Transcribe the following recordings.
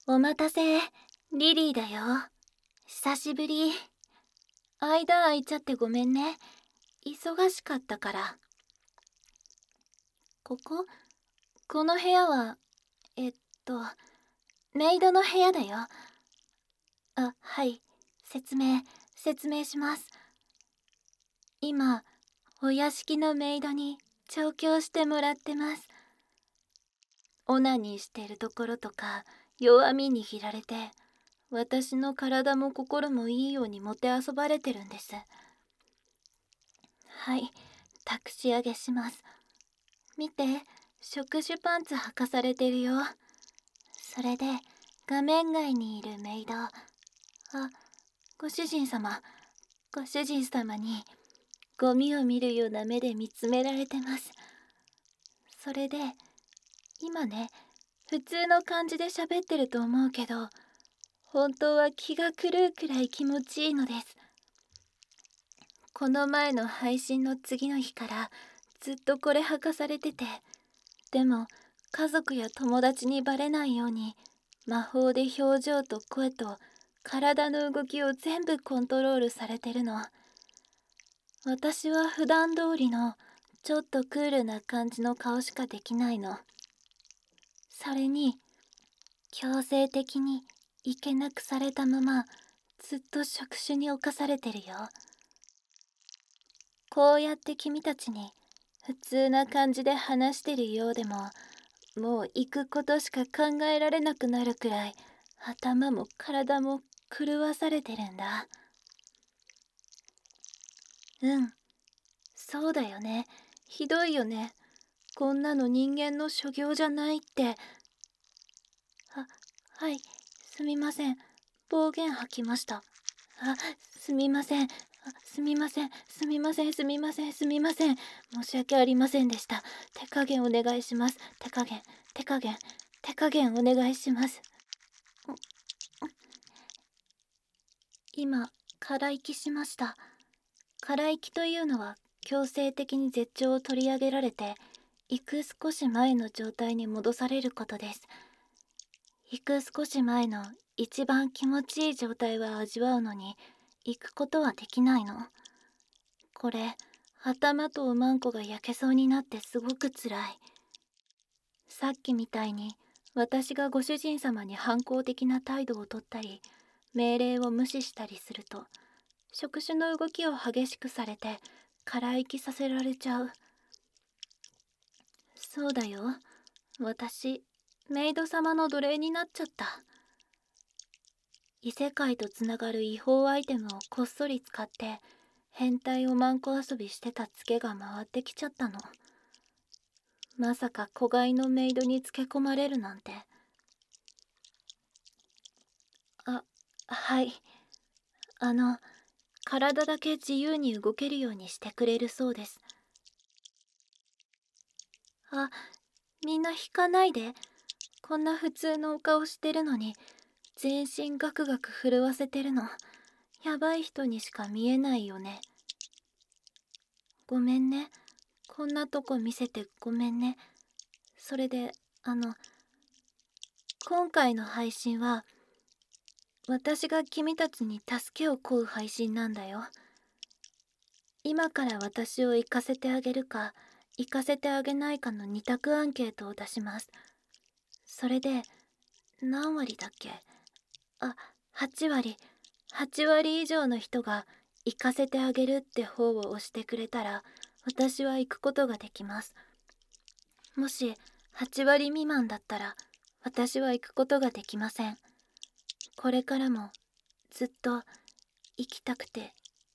お待たせ、リリーだよ。久しぶり。間空いちゃってごめんね。忙しかったから。この部屋は、えっと、メイドの部屋だよ。はい。説明します。今、お屋敷のメイドに調教してもらってます。オナニーしてるところとか、弱み握られて、私の体も心もいいようにもてあそばれてるんです。はい、託し上げします。見て、触手パンツ履かされてるよ。それで、画面外にいるメイド。ご主人様に、ゴミを見るような目で見つめられてます。それで、今ね、普通の感じで喋ってると思うけど、本当は気が狂うくらい気持ちいいのです。この前の配信の次の日からずっとこれ履かされてて、でも家族や友達にバレないように魔法で表情と声と体の動きを全部コントロールされてるの。私は普段通りのちょっとクールな感じの顔しかできないの。それに強制的にいけなくされたままずっと触手に侵されてるよ。こうやって君たちに普通な感じで話してるようでも、もう行くことしか考えられなくなるくらい頭も体も狂わされてるんだ。そうだよね。ひどいよね。こんなの人間の所業じゃないって。はい、すみません。暴言吐きました。すみません。すみません。申し訳ありませんでした。手加減お願いします。手加減お願いします。今、空息しました。空息というのは強制的に絶頂を取り上げられて、行く少し前の状態に戻されることです。行く少し前の一番気持ちいい状態は味わうのに、行くことはできないの。これ、頭とおまんこが焼けそうになってすごくつらい。さっきみたいに私がご主人様に反抗的な態度をとったり、命令を無視したりすると、触手の動きを激しくされて空息させられちゃう。そうだよ。私、メイド様の奴隷になっちゃった。異世界とつながる違法アイテムをこっそり使って変態おまんこ遊びしてたツケが回ってきちゃったの。まさか子飼いのメイドにつけ込まれるなんて。はい。体だけ自由に動けるようにしてくれるそうです。みんな引かないで。こんな普通のお顔してるのに全身ガクガク震わせてるの。やばい人にしか見えないよね。ごめんね。こんなとこ見せてごめんね。それで、今回の配信は、私が君たちに助けを請う配信なんだよ。今から私を行かせてあげるか、行かせてあげないかの二択アンケートを出します。それで、何割だっけ？8割。8割以上の人が行かせてあげるって方を押してくれたら、私は行くことができます。もし8割未満だったら、私は行くことができません。これからもずっと生きたくて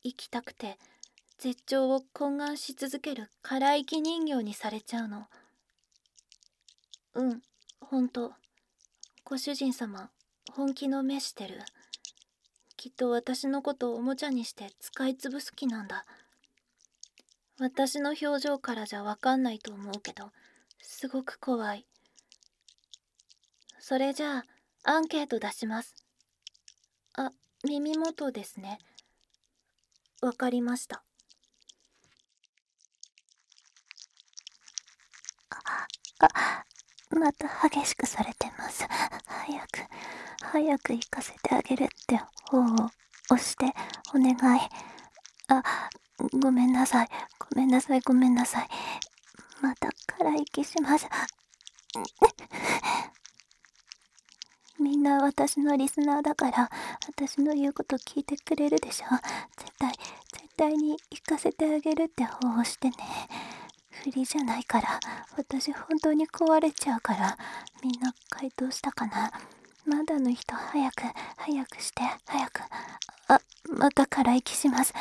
絶頂を懇願し続ける空生き人形にされちゃうの。ほんと。ご主人様、本気の目してる。きっと私のことをおもちゃにして使い潰す気なんだ。私の表情からじゃわかんないと思うけど、すごく怖い。それじゃあ、アンケート出します。耳元ですね。わかりました。 また激しくされてます。早く行かせてあげるって方を押してお願い。あ、ごめんなさい。また空息します。みんな私のリスナーだから、私の言うこと聞いてくれるでしょ。絶対に行かせてあげるって方をしてね。不利じゃないから、私本当に壊れちゃうから。みんな回答したかな。まだの人早くして、早く。あ、また空息します。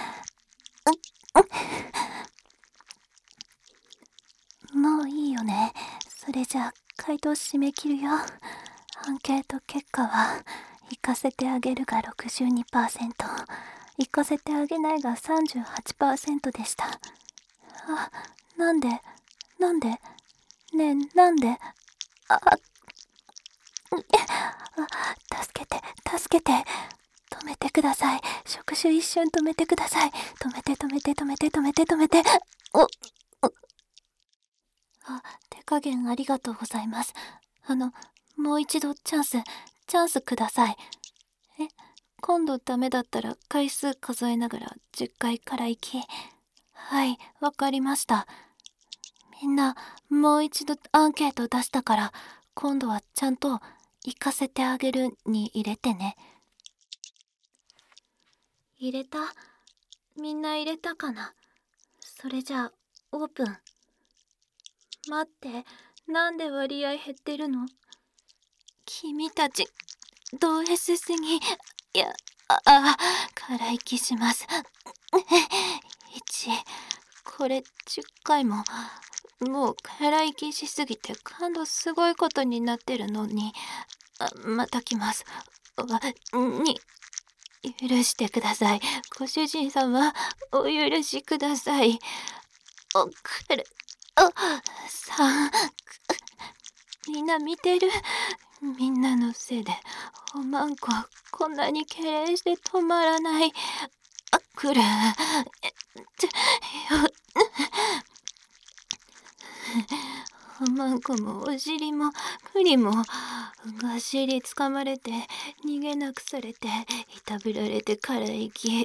もういいよね。それじゃあ回答締め切るよ。アンケート結果は、行かせてあげるが 62%、行かせてあげないが 38% でした。あ、なんでねえ、なんであ、助けて。止めてください。触手一瞬止めてください。止めて。お、手加減ありがとうございます。もう一度チャンスください。今度ダメだったら回数数えながら10回から行き。はい、わかりました。みんな、もう一度アンケート出したから、今度はちゃんと行かせてあげるに入れてね。入れた？みんな入れたかな？それじゃあ、オープン。待って、なんで割合減ってるの？君たち、ド S すぎ。空息します。これ10回も。もう空息しすぎて感度すごいことになってるのに。また来ます。許してください。ご主人様、お許しください。みんな見てる。みんなのせいで、おまんこ、こんなに痙攣して止まらない。おまんこもお尻も栗もがっしりつかまれて逃げなくされていたぶられてから息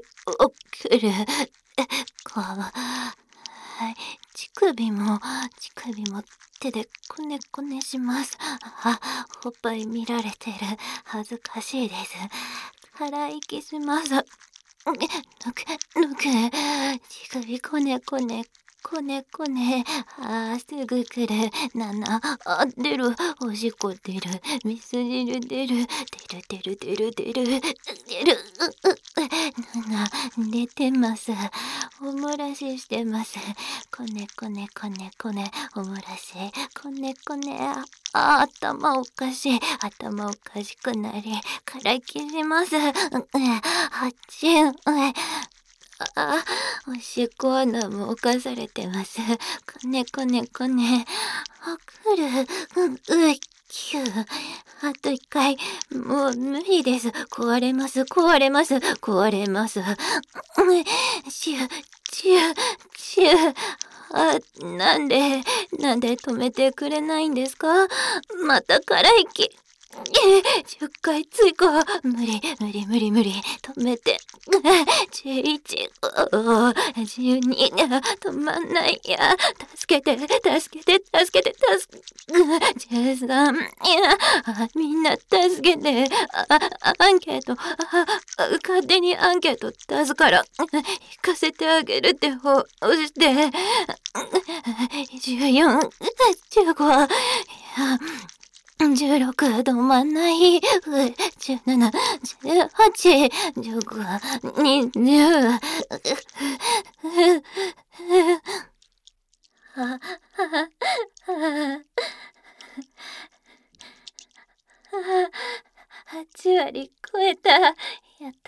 乳首も手でこねこねします。おっぱい見られてる。恥ずかしいです。空息します。ぬく乳首こねこねすぐ来る。出る。おしっこ出る。みす汁出る。出てます。お漏らししてます。こね、お漏らし。こね、頭おかしくなり、から息します。おしっこ穴も犯されてます。こね。来る。あと1回。もう無理です。壊れます。シュ。なんで止めてくれないんですか？また空息。10回追加。無理。止めて。11、12、止まんないや。助けて。13、みんな助けて。アンケート、勝手にアンケート出すから、行かせてあげるって方押して。14、15、16、止まんない。17、18、19、20。8割超えた。やった。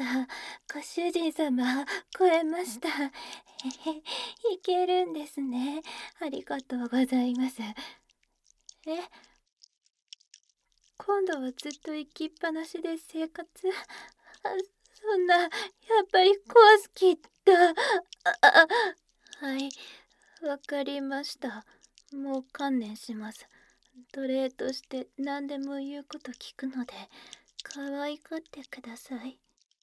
ご主人様、超えました。いけるんですね。ありがとうございます。今度はずっと行きっぱなしで生活？そんな、やっぱり壊す気だ。はい、わかりました。もう観念します。 奴隷として何でも言うこと聞くので可愛がってください。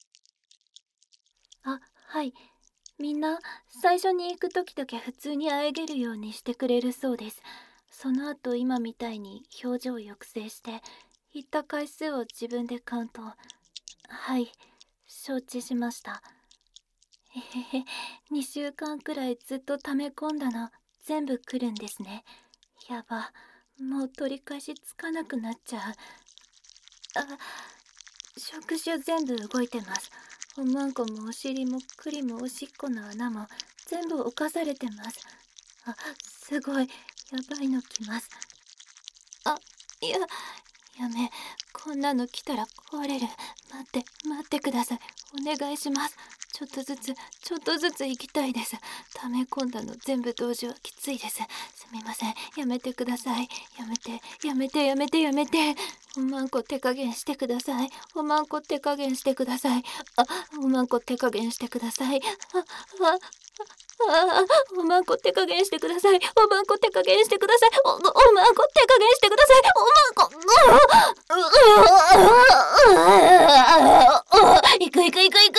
あ、はい。みんな最初に行く時だけ普通にあえげるようにしてくれるそうです。その後今みたいに表情を抑制して行った回数を自分でカウント。はい、承知しました。へへへ、2週間くらいずっと溜め込んだの全部来るんですね。やば、もう取り返しつかなくなっちゃう。あ、触手全部動いてます。おまんこもお尻も栗もおしっこの穴も全部侵されてます。あ、すごい、やばいの来ます。あ、いや、やめ、こんなの来たら壊れる。待ってください。お願いします。ちょっとずつ行きたいです。溜め込んだの全部同時はきついです。すみません。やめてください。やめて。おまんこ手加減してください。おまんこ手加減してください。あ、おまんこ手加減してください。おまんこ手加減してください。おまんこ手加減してください。おまんこ手加減してください。おまんこ。行く。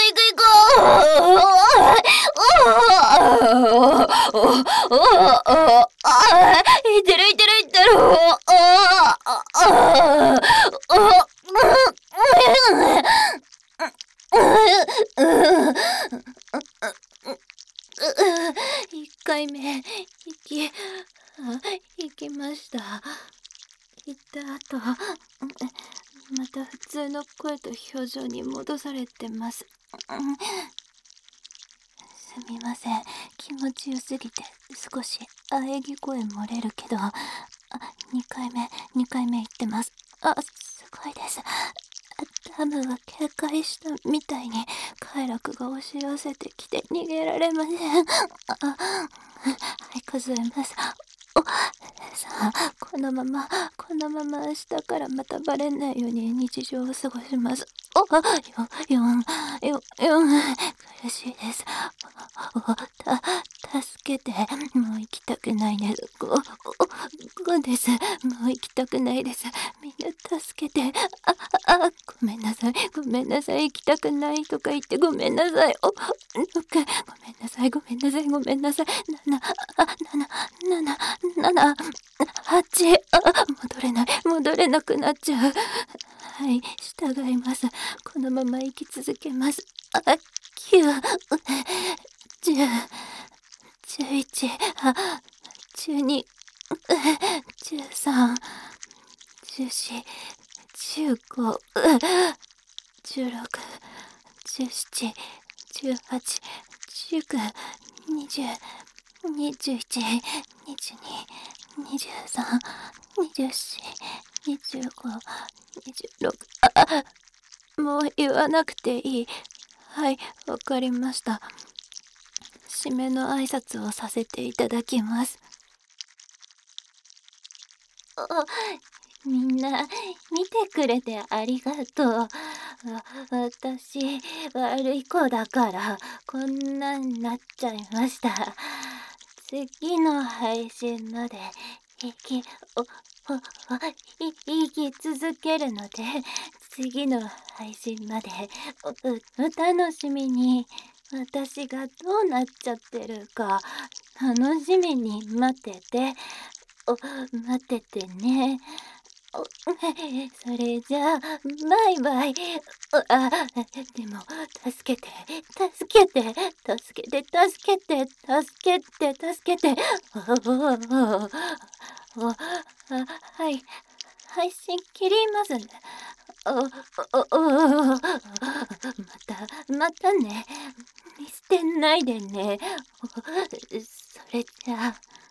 いってる。1回目行きました。行った後また普通の声と表情に戻されてます。すみません、気持ちよすぎて少し喘ぎ声漏れるけど、2回目行ってます。すごいです。ダムは警戒したみたいに快楽が押し寄せてきて逃げられません。はい、数えます。さあ、このまま明日からまたバレないように日常を過ごします。苦しいです。助けて。もう行きたくないです。5です。もう行きたくないです。みんな助けて。ごめんなさい。行きたくないとか言ってごめんなさい。6、ごめんなさい。7、8、戻れなくなっちゃう。はい、従います。このまま生き続けます。9、10、11、12、13、14、15、16、17、18、19、20、21、22、23、24、25、26。もう言わなくていい。はい、わかりました。締めの挨拶をさせていただきます。みんな見てくれてありがとう。私悪い子だからこんなになっちゃいました。次の配信まで生き続けるので、次の配信までお楽しみに。私がどうなっちゃってるか楽しみに待っててね。それじゃあバイバイ。でも助けて。はい、配信切りますね。またね。見捨てないでね。それじゃあ。